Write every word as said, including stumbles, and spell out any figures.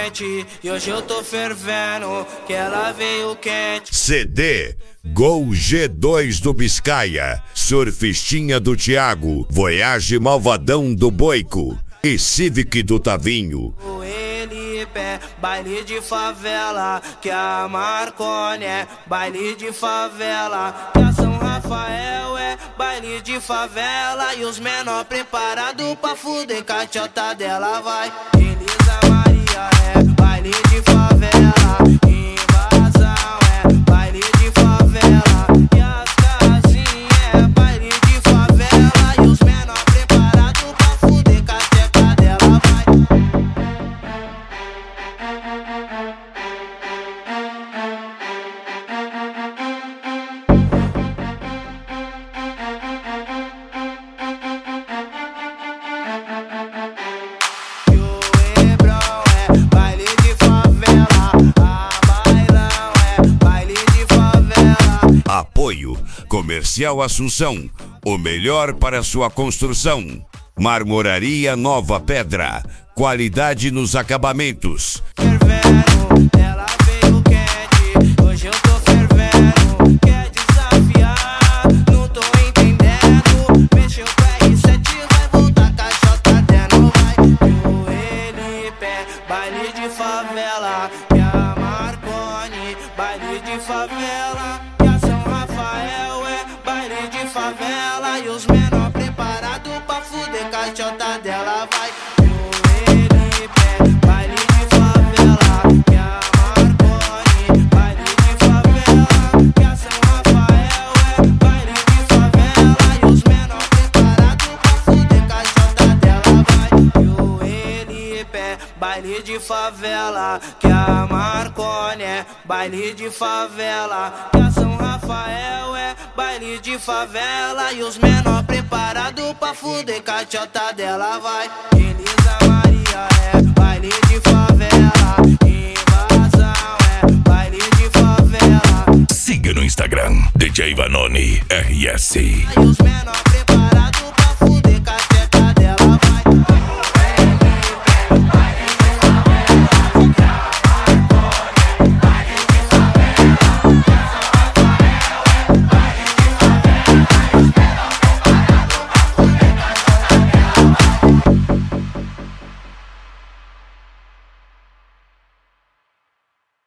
quente e hoje eu tô fervendo, que ela veio quente. C D Gol G dois do Biscaia, Surfistinha do Thiago, Voyage Malvadão do Boico e Civic do Tavinho. Pé, baile de favela, que a Marconi é baile de favela, que a São Rafael é baile de favela, e os menor preparados pra fuder com a tchota dela vai. Elisa Maria é baile de favela, invasão é baile de favela, e as casinhas é baile de favela, e os menor preparados pra fuder com a tchota dela vai. Apoio Comercial Assunção, o melhor para sua construção. Marmoraria Nova Pedra, qualidade nos acabamentos. Fervendo, ela veio quente, hoje eu tô fervendo, quer desafiar, não tô entendendo, mexeu com R sete, vai voltar com a J dez, não vai. O L P, baile de favela, que a Marconi, baile de favela, que a São Rafael é baile de favela, e os menor preparados pra fuder com a J dela vai. O L P, baile de favela, que a Marconi, baile de favela, que a São Rafael é baile de favela, e os menor preparados pra fuder com a J dela vai. O L P, baile de favela, que a Marconi é baile de favela, que a São Rafael é baile de favela, e os menor preparados pra fuder com a tchota dela vai. Elisa Maria é baile de favela, invasão é baile de favela. Siga no Instagram D J Vanoni R S. E os menor preparados